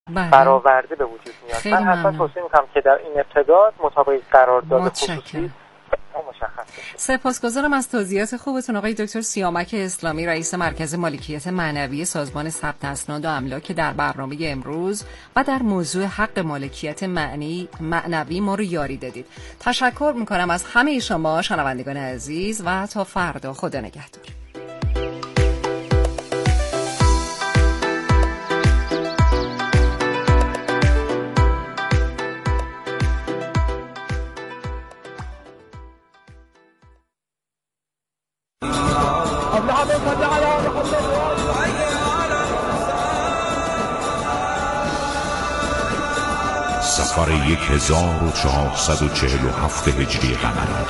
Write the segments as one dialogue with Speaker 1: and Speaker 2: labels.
Speaker 1: برآورده به وجود میاد. من حتما توصیه میکنم که در این ابتدا مطابق قرارداد خصوصی مشخص بشه.
Speaker 2: سپاسگزارم از توضیحات خوبتون آقای دکتر سیامک اسلامی، رئیس مرکز مالکیت معنوی سازمان ثبت اسناد و املاک، در برنامه امروز و در موضوع حق مالکیت معنوی ما رو یاری دادید. تشکر میکنم از همه شما شنوندگان عزیز و تا فردا، خدا نگهدار.
Speaker 3: سفر 1447 هجری قمری،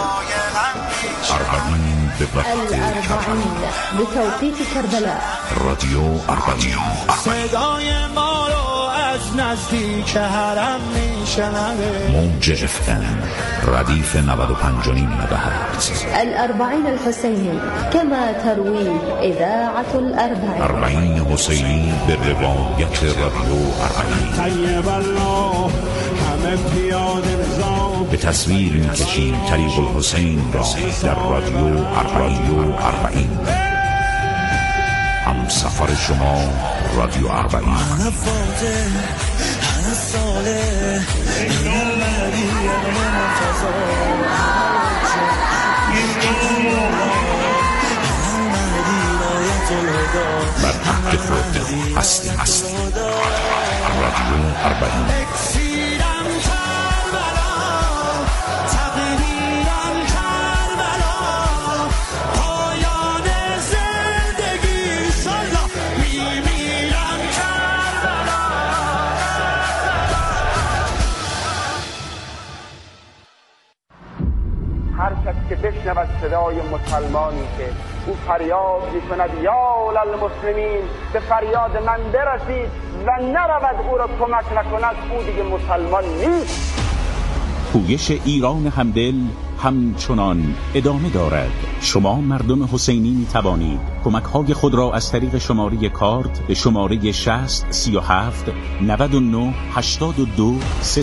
Speaker 3: اربعین به وقت کربلا،
Speaker 4: به توقیت کربلا،
Speaker 3: رادیو اربعین.
Speaker 5: صدای ما رو از نزدیک حرم میشنوه،
Speaker 3: موج FM ردیف 95.9 مگاهرتز.
Speaker 4: الأربعين الحسيني كما تروي إذاعة الأربعين.
Speaker 3: اربعین حسینی به روایت رادیو اربعین.
Speaker 5: طیب الله همه پیاده نظام،
Speaker 3: به تصویر میکشیم طریق الحسین را در رادیو اربعین. هم سفر شما رادیو اربعین. بر عهد خود هستیم. رادیو اربعین.
Speaker 6: هر کسی که بشنود صدای مسلمانی که او فریاد می‌کند یا للمسلمین، به فریاد من برسید و نرود او را کمک نکند، او دیگه مسلمان نیست.
Speaker 7: پویش ایران همدل همچنان ادامه دارد. شما مردم حسینی می توانید کمک های خود را از طریق شماره کارت به شماره 60 37 99 82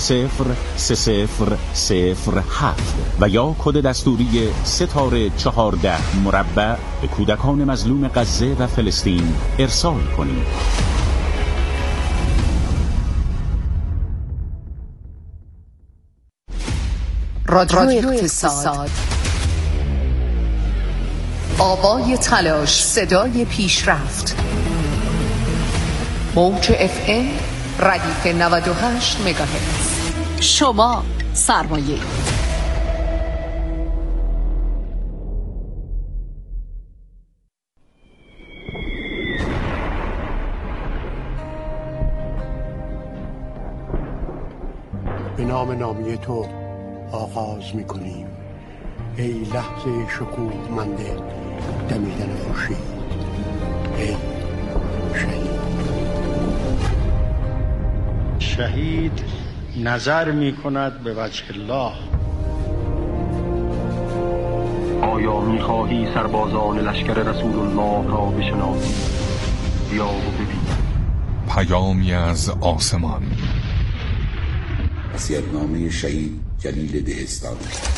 Speaker 7: 303007 و یا کد دستوری ستاره 14 مربع به کودکان مظلوم غزه و فلسطین ارسال کنید.
Speaker 2: رادیو اقتصاد، آوای تلاش، صدای پیشرفت. موج FM ردیف 98 مگاهرتز. شما سرمایه.
Speaker 8: به نام نامی تو آغاز می‌کنیم ای لحظه شکوهمند دمیدن خورشید، ای
Speaker 9: شهید نظر می‌کند به وجه الله.
Speaker 10: آیا می‌خواهی سربازان لشکر رسول الله را بشناسی؟ بیا و ببین.
Speaker 11: پیامی از آسمان.
Speaker 12: وصیت‌نامه شهید جلیل دهستانی.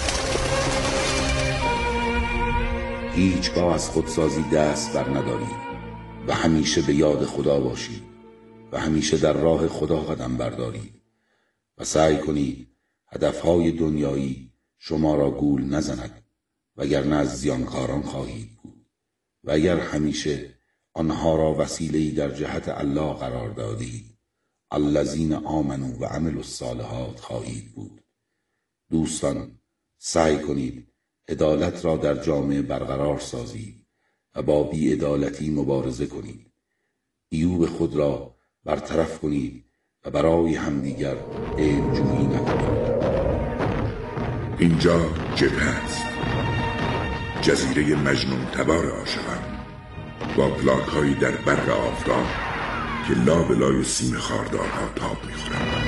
Speaker 12: هیچگاه از خودسازی دست بر ندارید و همیشه به یاد خدا باشید و همیشه در راه خدا قدم بردارید و سعی کنید هدفهای دنیایی شما را گول نزند، وگرنه از زیانکاران خواهید بود و اگر همیشه آنها را وسیله‌ای در جهت الله قرار دادید، الذین آمنوا و عملوا الصالحات خواهید بود. دوستان، سعی کنید عدالت را در جامعه برقرار سازید و با بی‌عدالتی مبارزه کنید. عیوب خود را برطرف کنید و برای همدیگر علم‌جویی نکنید.
Speaker 13: اینجا جبهه است، جزیره مجنون تبار عاشقان، با پلاک‌هایی در برق آفتاب که لابلای سیم خاردارها تاب می‌خورند.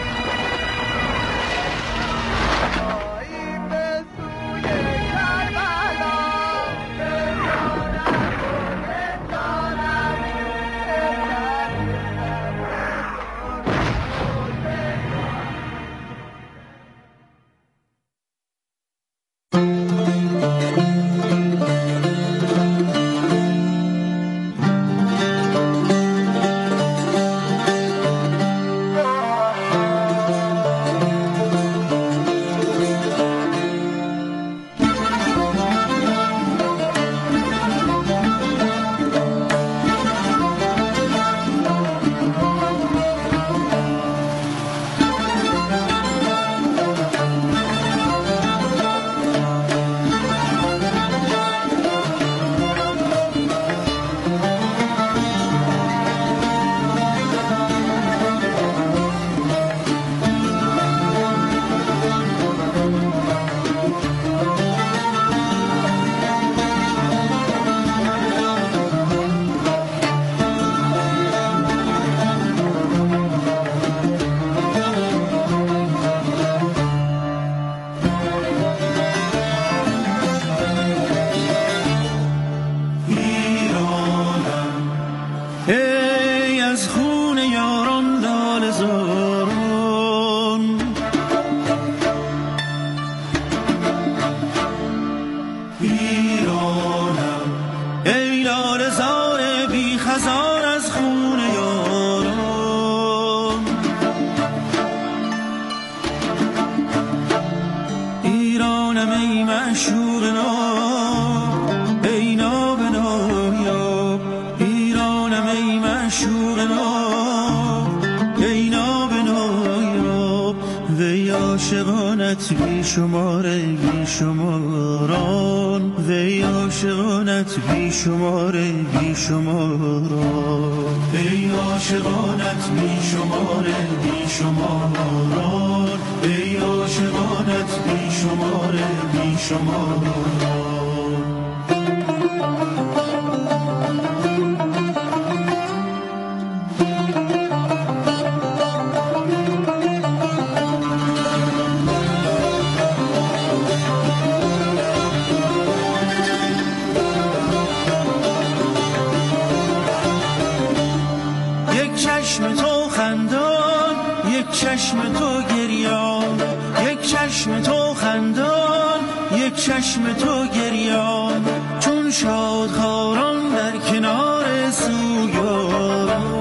Speaker 5: عاشقانت بی شماره بی شماران، وی عاشقانت بی شماره بی شماران، وی عاشقانت بی شماره بی شماران، وی عاشقانت بی شماره بی شماران. چشم تو گریان، یک چشم تو خندان، یک چشم تو گریان، چون شادخواران در کنار سوگواران.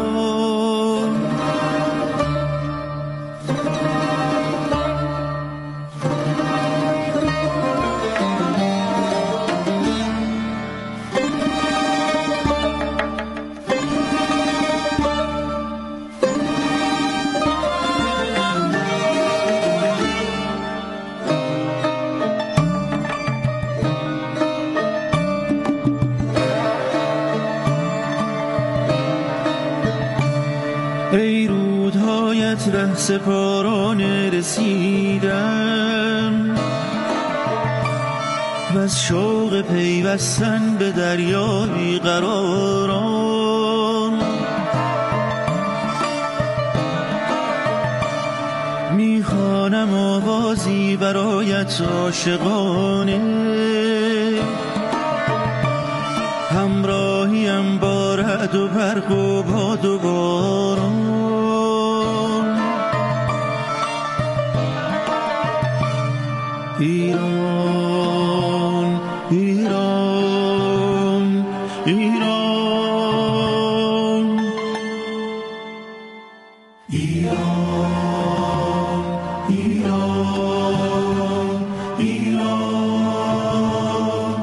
Speaker 5: ای رودهایت ره سپارانه رسیدم، و از شوق پیوستن به دریا بیقراران. میخوانم آوازی برایت عاشقانه، همراهیم با رعد و برق و باد و باران. ایران ایران ایران ایران ایران ایران.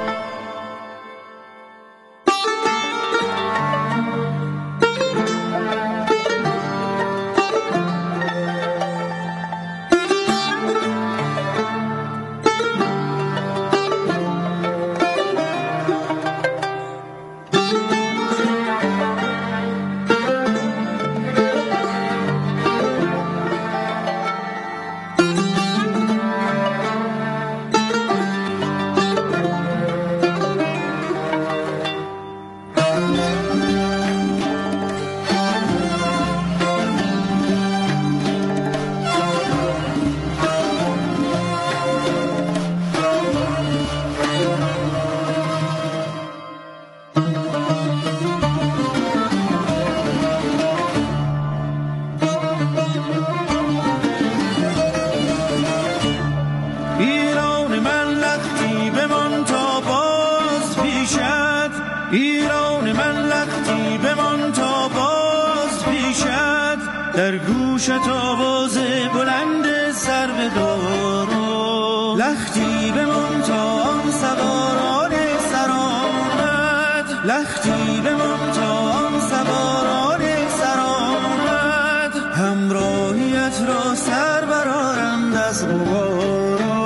Speaker 5: ایران من لختی بمان تا باز پیشت، در گوشت آواز بلند سر بدارم. لختی بمان تا آن سواران سرآمد، لختی بمان تا آن سواران سرآمد، همراهیت را سر برآرند از غبار.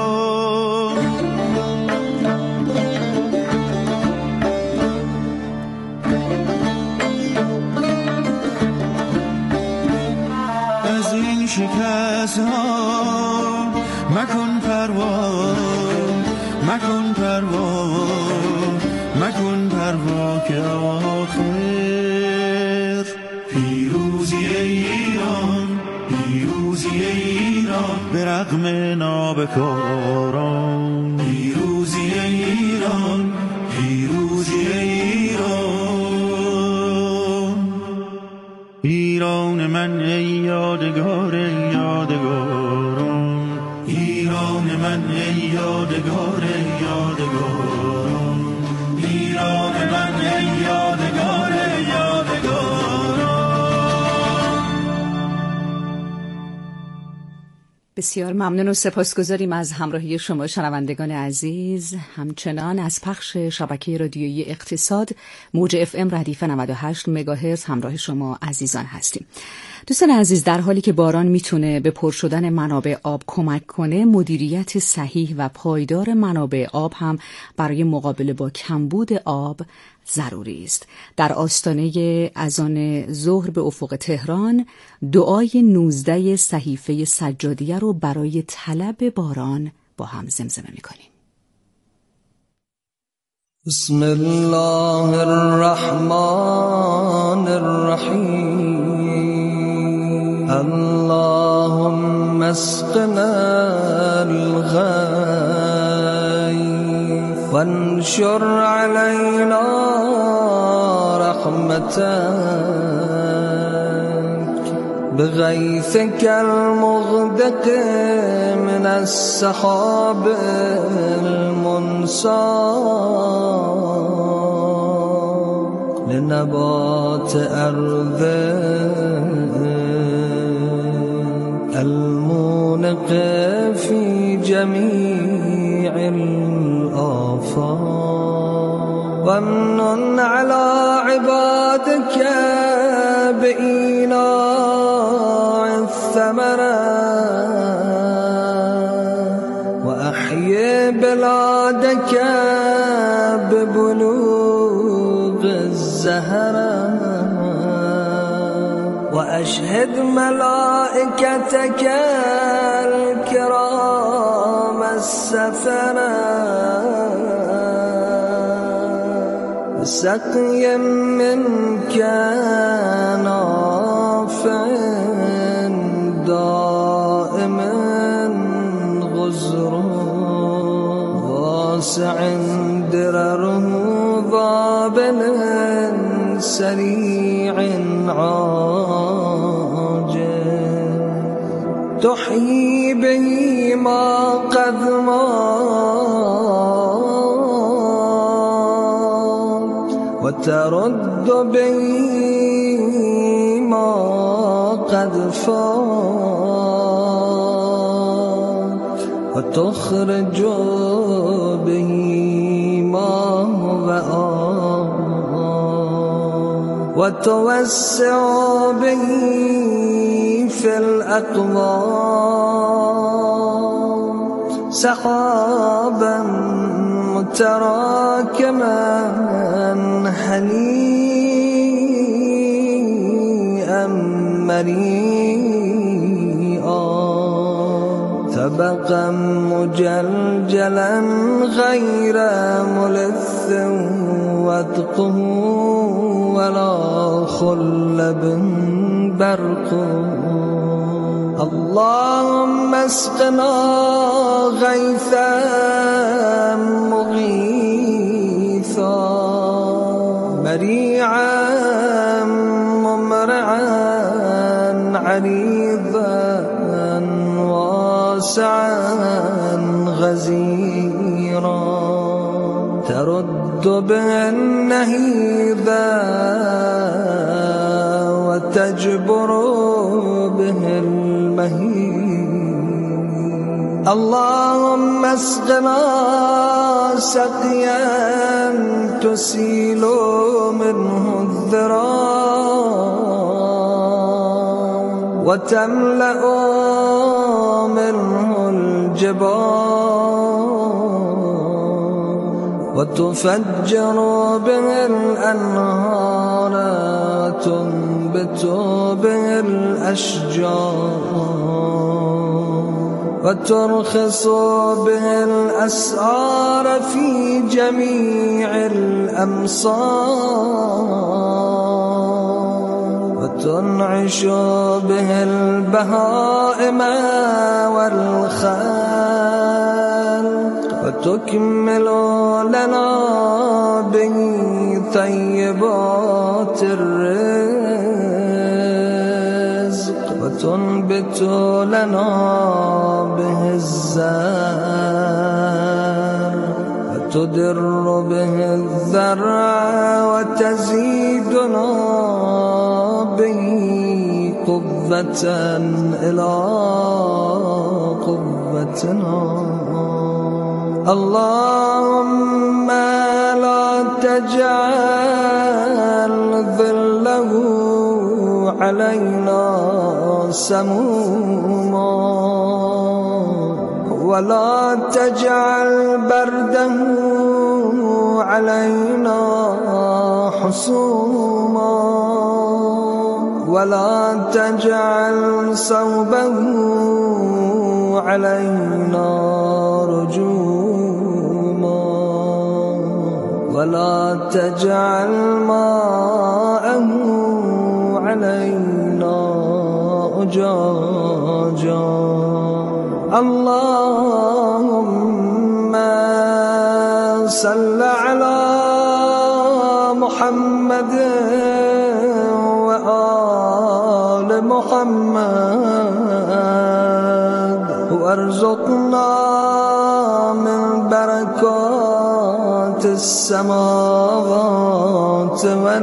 Speaker 5: شکست ها مکن پروا، مکن پروا، مکن پروا که آخر پیروزی ایران، پیروزی ایران به رغم نابکاران. پیروزی ایران، پیروزی ایران. ایران من ای یادگار یادگاران، ایران من ای یادگار یادگاران، ایران من ای یادگار یادگاران.
Speaker 2: بسیار ممنون و سپاسگزاریم از همراهی شما شنوندگان عزیز. همچنان از پخش شبکه رادیویی اقتصاد موج FM ردیف 98 مگاهرتز همراه شما عزیزان هستیم. دوستان عزیز، در حالی که باران میتونه به پر شدن منابع آب کمک کنه، مدیریت صحیح و پایدار منابع آب هم برای مقابله با کمبود آب ضروری است. در آستانه اذان ظهر به افق تهران دعای 19 صحیفه سجادیه رو برای طلب باران با هم زمزمه می‌کنیم.
Speaker 14: بسم الله الرحمن الرحیم اللهم اسقنا الغیث وانشر علينا رحمتك بغيثك المغدق من السحاب المنساق لنبات أرض المونق في جميع الآفاق وامنن على عبادك بإيناع الثمرة وأحيي بلادك ببلوغ الزهرة وأشهد ملائكتك الكرام السفرة سقي منك نافع دائم غزر واسع درره ضابل سريع عاجل تحيي به ما قد وترد به ما قد فات وتخرج به ما هو وتوسع به في الأقوات سحابا متراكما هنيئا مريئا طبقا مجلجلا غير ملث وادقه ولا خلب برق اللهم اسقنا غيثا مغيثا مريعا ممرعا عريضا واسعا غزيرا ترد به النهيذا وتجبر به المهيد اللهم اسقنا سقيا تسيل منه الذراع وتملأ منه الجبال وتفجر به الأنهار وتنبت به الأشجار وترخص به الأسعار في جميع الأمصار وتنعش به البهائم والخلق وتكمل لنا به طيبات الرزق وتنبت لنا به الزرع وتدر به الذرع وتزيدنا به قوة قوة إلى قوتنا اللهم لا تجعل ظله علينا سموما ولا تجعل برده علينا حصوما ولا تجعل صوبه علينا رجوما ولا تجعل ماءه علينا أجاجا اللهم صل على محمد وآل محمد وارزقنا من بركات السماوات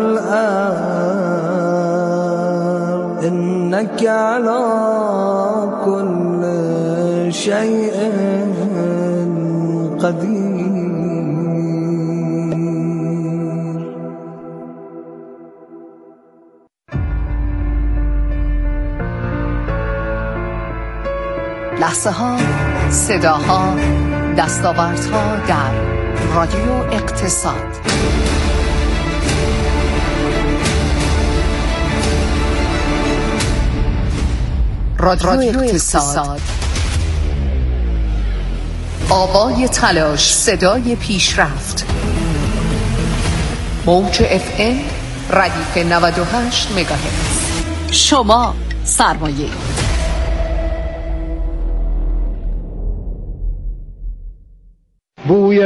Speaker 14: والأرض إنك على كل شيء قدير.
Speaker 2: لحظه ها، صداها، دستاوردها در رادیو اقتصاد. رادیو اقتصاد، آوای تلاش، صدای پیشرفت. موج FM ردیف 98 مگاهرتز. شما سرمایه.
Speaker 15: بوی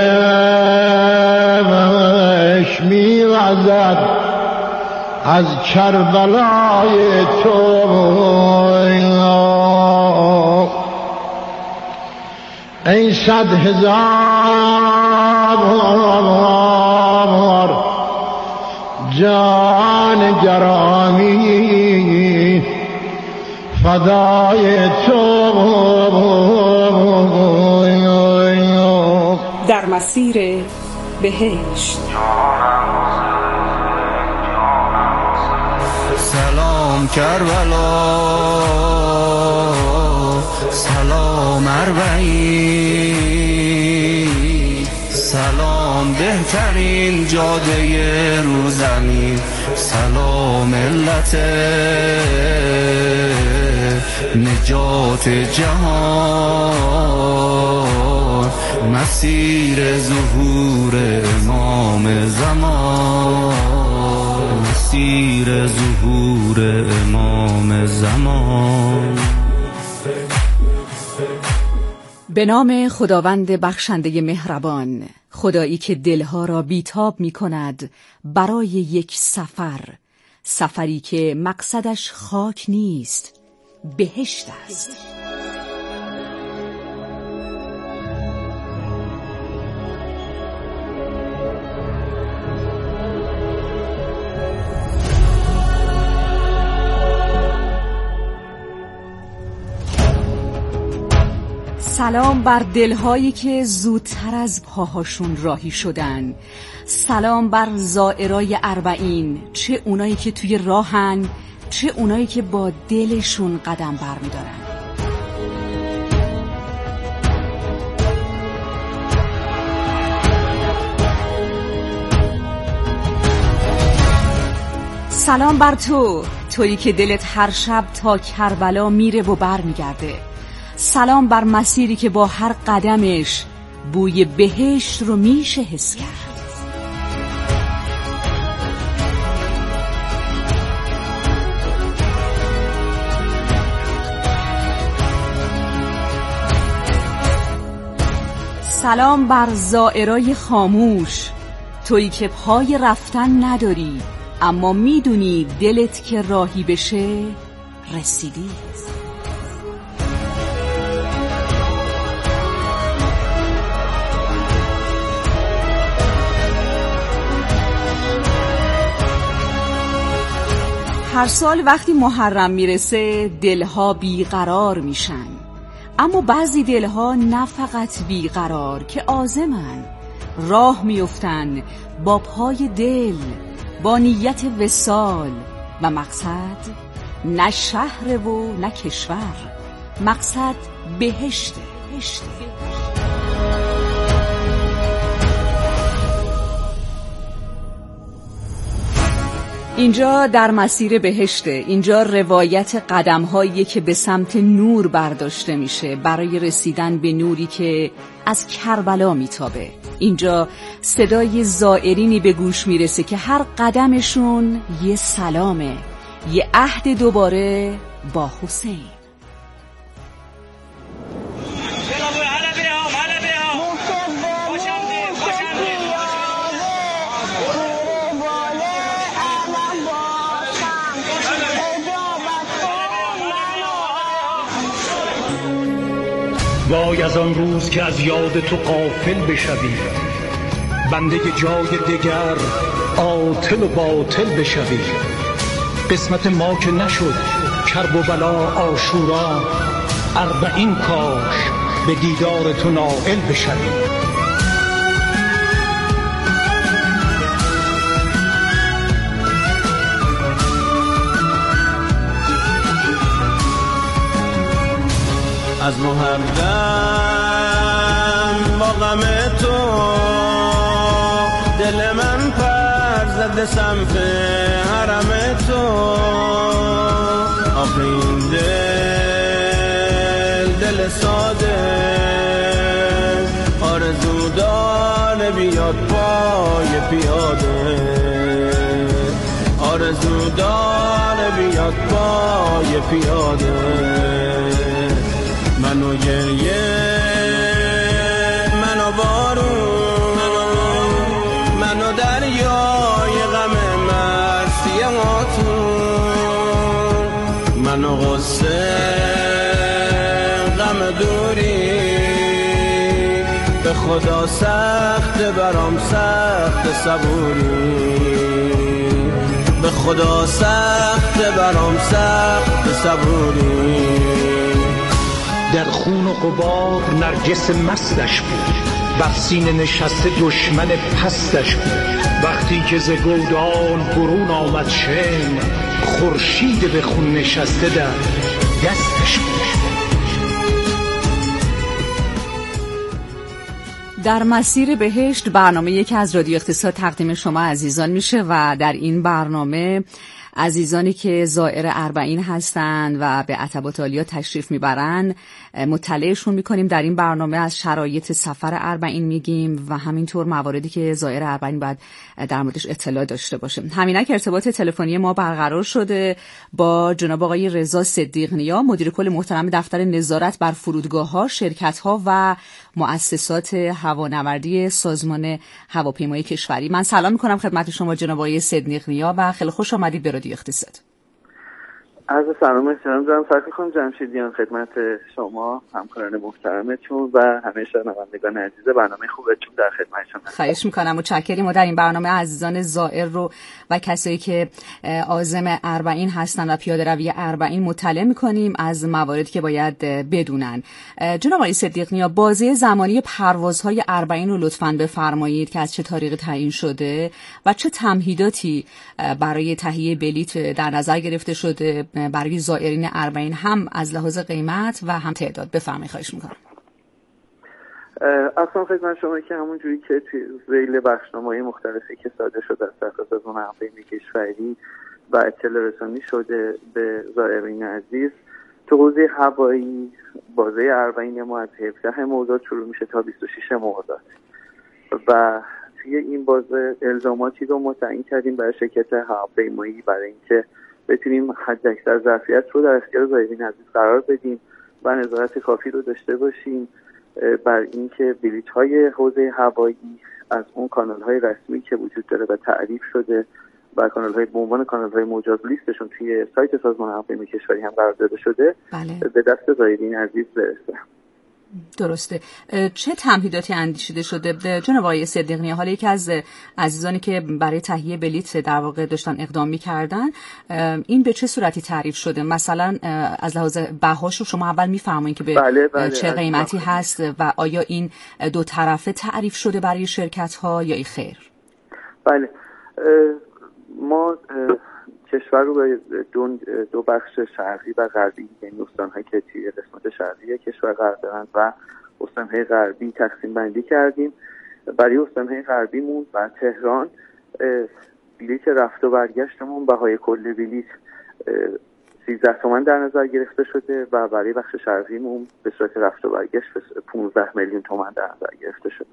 Speaker 15: بهش می‌وزد از کربلای تو ای 100,000 جان گرامی فدای تو
Speaker 2: در مسیر بهشت.
Speaker 16: سلام کربلا، سلام اربعین، سلام بهترین جاده رو زمین، سلام ملت نجات جهان، مسیر ظهور امام زمان، مسیر ظهور امام زمان.
Speaker 2: به نام خداوند بخشنده مهربان، خدایی که دلها را بیتاب می کند برای یک سفر، سفری که مقصدش خاک نیست، بهشت است. سلام بر دلهایی که زودتر از پاهاشون راهی شدن. سلام بر زائرای اربعین، چه اونایی که توی راهن، چه اونایی که با دلشون قدم برمی‌دارن. سلام بر تویی که دلت هر شب تا کربلا میره و برمیگرده. سلام بر مسیری که با هر قدمش بوی بهشت رو میشه حس کرد. سلام بر زائرای خاموش، تویی که پای رفتن نداری اما میدونی دلت که راهی بشه رسیدی. هر سال وقتی محرم میرسه دلها بیقرار میشن، اما بعضی دلها نه فقط بیقرار که عازمن، راه میفتن با پای دل، با نیت وصال و مقصد نه شهر و نه کشور، مقصد بهشته. اینجا در مسیر بهشته، اینجا روایت قدم‌هایی که به سمت نور برداشته میشه برای رسیدن به نوری که از کربلا میتابه. اینجا صدای زائرینی به گوش میرسه که هر قدمشون یه سلامه، یه عهد دوباره با حسین.
Speaker 9: وای از آن روز که از یاد تو غافل بشوی، بنده جای دگر عاطل و باطل بشوی. قسمت ما که نشد کرب و بلا عاشورا، 40 کاش به دیدار تو نائل بشوی.
Speaker 5: از محرم با غم تو دل من پر زده سمت حرم تو. آخه این دل ساده آرزو داره بیاد پای پیاده، آرزو داره بیاد پای پیاده. منو گریه، منو بارون، منو دریای غم مرسی هاتون، منو غصه غم دوری، به خدا سخت برام سخت صبوری، به خدا سخت برام سخت صبوری.
Speaker 9: در خون و غبار نرگس مستش بود، بر سینه نشسته دشمن پستش بود. وقتی که ز گودال برون آمد شن، خورشید به خون نشسته در دستش بود.
Speaker 2: در مسیر بهشت برنامه که از رادیو اقتصاد تقدیم شما عزیزان میشه و در این برنامه عزیزانی که زائر 40 هستند و به عتبات عالیه تشریف میبرن مطلعشون میکنیم. در این برنامه از شرایط سفر 40 میگیم و همینطور مواردی که زائر 40 باید در موردش اطلاع داشته باشه. همینک ارتباط تلفنی ما برقرار شده با جناب آقای رضا صدیق نیا، مدیر کل محترم دفتر نظارت بر فرودگاه‌ها، شرکت‌ها و مؤسسات هوانوردی سازمان هواپیمایی کشوری. من سلام میکنم خدمت شما جناب آقای صدیق نیا و خیلی خوش آمدید به رادیو اقتصاد.
Speaker 17: عرض سلام احترام دارم سرکار خانم جمشیدیان خدمت شما همکاران محترمتون و همه شنوندگان عزیز برنامه خوبتون در خدمتشون.
Speaker 2: خواهش میکنم، متشکریم. ما در این برنامه عزیزان زائر رو و کسایی که عازم 40 هستن و پیاده روی 40 مطلع میکنیم از مواردی که باید بدونن. جناب آقای صدیق نیا، بازه زمانی پروازهای 40 رو لطفاً بفرمایید که از چه تاریخی تعیین شده و چه تمهیداتی برای تهیه بلیط در نظر گرفته شده برای زائرین 40 هم از لحاظ قیمت و هم تعداد. بفرمایید، خواهش میکنم.
Speaker 17: اصلا خدمت شما که همون جوری که توی ذیل بخشنامه‌های مختلفی که صادر شده از طرف سازمان هواپیمایی کشوری و اطلاع رسانی شده به زائرین عزیز، تو حوزه هوایی بازه 40 ما از 17 مرداد شروع میشه تا 26 مرداد و توی این بازه الزاماتی رو متعیین کردیم برای شرکت هواپیمایی برای اینکه بتونیم حداکثر ظرفیت رو در اختیار زائرین عزیز قرار بدیم و نظارت کافی رو داشته باشیم بر اینکه بلیط‌های حوزه هوایی از اون کانال‌های رسمی که وجود داره و تعریف شده و کانال‌های به عنوان کانال‌های مجاز لیستشون توی سایت سازمان هواپیمایی کشوری هم قرار داده شده به دست زائرین عزیز برسه.
Speaker 18: درسته. چه تمهیداتی اندیشیده شده جناب آقای صدیق نیا؟ حالا یکی از عزیزانی که برای تهیه بلیت در واقع داشتن اقدام می‌کردن، این به چه صورتی تعریف شده؟ مثلا از لحاظ بهاش رو شما اول می‌فرمایید که به
Speaker 17: بله،
Speaker 18: چه قیمتی هست و آیا این دو طرفه تعریف شده برای شرکت‌ها یا ای خیر؟
Speaker 17: بله، ما کشور رو به دو بخش شرقی و غربی، یعنی استان‌های که توی قسمت شرقی کشور قرار دارند و استان‌های غربی تقسیم بندی کردیم. برای استان‌های غربیمون و تهران بلیت رفت و برگشتمون بهای کل بلیت 13 تومن در نظر گرفته شده و برای بخش شرقیمون به صورت رفت و برگشت 15 میلیون تومان در نظر گرفته شده.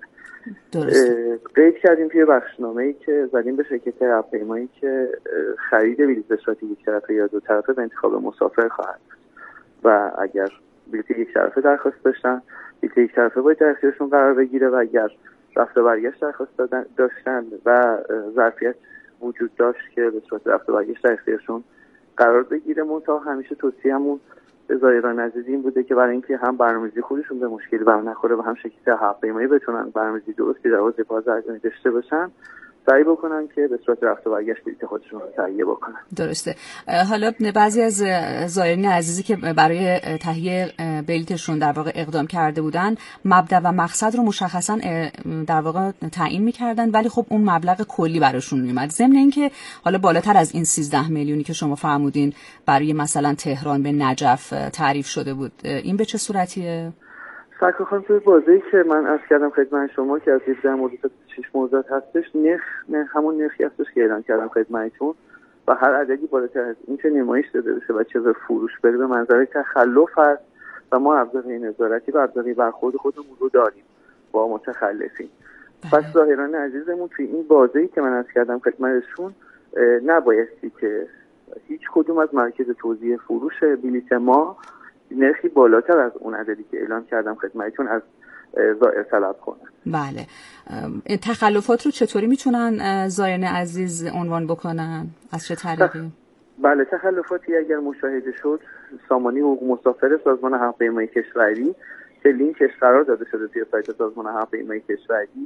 Speaker 17: قید کردیم توی بخشنامه‌ای که زدیم به شرکت هواپیمایی که خرید بلیت به صورت یک طرفه یا دو طرفه به انتخاب مسافر خواهد بود و اگر بلیت یک طرفه درخواست داشتن، بلیت یک طرفه باید در اختیارشون قرار بگیره و اگر رفت و برگشت درخواست داشتن و ظرفیت وجود داشت که به صورت رفت و برگشت در اختیارشون قرار بگیره. منتها همیشه توصیه‌مون به زایران عزیز این بوده که برای اینکه هم برنامه‌ریزی خودشون به مشکلی برنخوره و هم شرکت هواپیمایی بتونن برنامه‌ریزی درستی در حوزه بازرگانی داشته باشن، سعی بکنن که به صورت رفت و برگشت بلیط خودشون رو تهیه بکنن.
Speaker 18: درسته. حالا بعضی از زایرین عزیزی که برای تهیه بلیطشون در واقع اقدام کرده بودن، مبدا و مقصد رو مشخصا در واقع تعیین می‌کردن، ولی خب اون مبلغ کلی براشون میومد. ضمن اینکه حالا بالاتر از این 13 میلیونی که شما فرمودین برای مثلا تهران به نجف تعریف شده بود، این به چه صورتیه؟
Speaker 17: سرکار خانم، توی بازه‌ای که من عرض کردم خدمت شما که از 17 موضوع تا 6 موضوعات هستش، همون نرخی هستش که اعلام کردم خدمتتون و هر عددی بالاتر از این که نمایش داده بشه و چه به فروش بره به منظر تخلف هست و ما ابزار نظارتی و ابزار برخورد خودمون رو داریم با متخلفین. پس ظاهران عزیزمون توی این بازه‌ای که من عرض کردم خدمتشون نبایستی که هیچ کدوم از مراکز توزیع فروش بلیط ما نرخی بالاتر از اون عددی که اعلام کردم خدمتتون از زائر طلب کنن.
Speaker 18: بله. تخلفات رو چطوری میتونن زائرین عزیز عنوان بکنن؟ از چه طریقی؟
Speaker 17: بله، تخلفاتی اگر مشاهده شد، سامانی حقوق مسافر سازمان هواپیمایی کشوری که لینکش قرار داده شده توی سایت سازمان هواپیمایی کشوری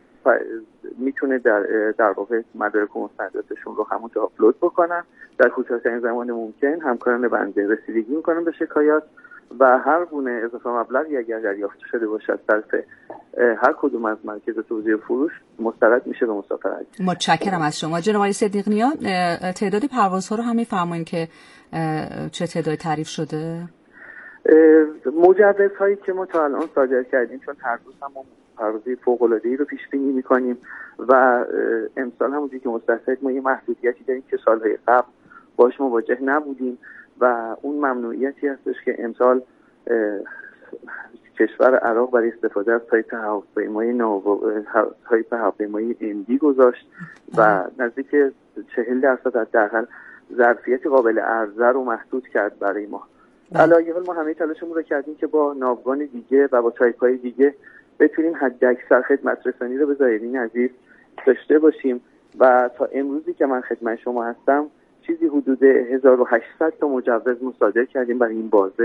Speaker 17: میتونه در واقع مدارک و مستنداتشون رو همونجا آپلود بکنن. در کوتاه‌ترین زمان ممکن همکاران بنده رسیدگی میکنن به شکایات و هر گونه اضافه مبلغی اگر دریافت شده باشه از طرف هر کدوم از مراکز توزیع فروش مسترد میشه به مسافر عزیز.
Speaker 18: متشکرم از شما. جناب آقای صدیق نیا، تعداد پروازها رو هم میفرمایید که چه تعدادی تعریف شده؟
Speaker 17: مجوزهایی که ما تا الان صادر کردیم، چون هر روز هم پروازی فوق‌العاده‌ای رو پیش بینی می‌کنیم و امسال همونجوری که مستحضر ما یه محدودیتی داریم که سال‌های قبل باهاش مواجه نبودیم و اون ممنوعیتی هستش که امسال کشور عراق برای استفاده از تایپ هواپیمایی اندی گذاشت و نزدیک 40% حداقل ظرفیت قابل عرضه رو محدود کرد برای ما. علاوه بر ما همه تلاشمون رو کردیم که با ناوگان دیگه و با تایپ‌های دیگه بتونیم حداکثر خدمت رسانی رو به زائرین عزیز داشته باشیم و تا امروزی که من خدمت شما هستم چیزی حدود 1800 تا مجوز مصادر کردیم برای این بازه